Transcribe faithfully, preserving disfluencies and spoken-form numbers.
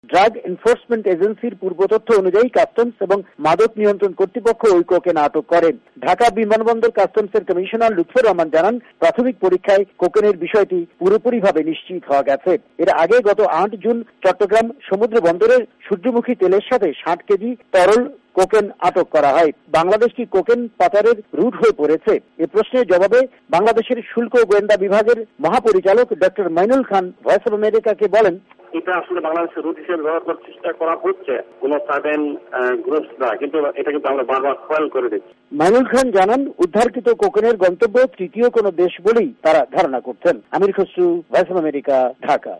Drug enforcement এজেন্সির পূর্ব তথ্য অনুযায়ী কাস্টমস এবং মাদক নিয়ন্ত্রণ কর্তৃপক্ষ ওই কোকেন আটক করেন। ঢাকা বিমানবন্দর কাস্টমসের কমিশনার লুৎফর রহমান জানান, প্রাথমিক পরীক্ষায় কোকেনের বিষয়টি পুরোপুরিভাবে নিশ্চিত হওয়া গেছে। এর আগে গত আট জুন চট্টগ্রাম সমুদ্র বন্দরের সূর্যমুখী তেলের সাথে ষাট কেজি তরল কোকেন আটক করা হয়। বাংলাদেশ কি কোকেন পাচারের রুট হয়ে পড়েছে? এ প্রশ্নের জবাবে বাংলাদেশের শুল্ক গোয়েন্দা বিভাগের মহাপরিচালক doctor Mainul Khan Voice of আমেরিকাকে বলেন, এটা আসলে বাংলাদেশের রুট হিসেবে ব্যবহার করার চেষ্টা করা হচ্ছে, কোন সার্টেন গ্রুপস না, কিন্তু এটা কিন্তু আমরা বারবার ফয়েল করে দিচ্ছি। মাইনুল খান জানান, উদ্ধারকৃত কোকেনের গন্তব্য তৃতীয় কোন দেশ বলেই তারা ধারণা করছেন। Amir Khasru, Voice of America, Dhaka.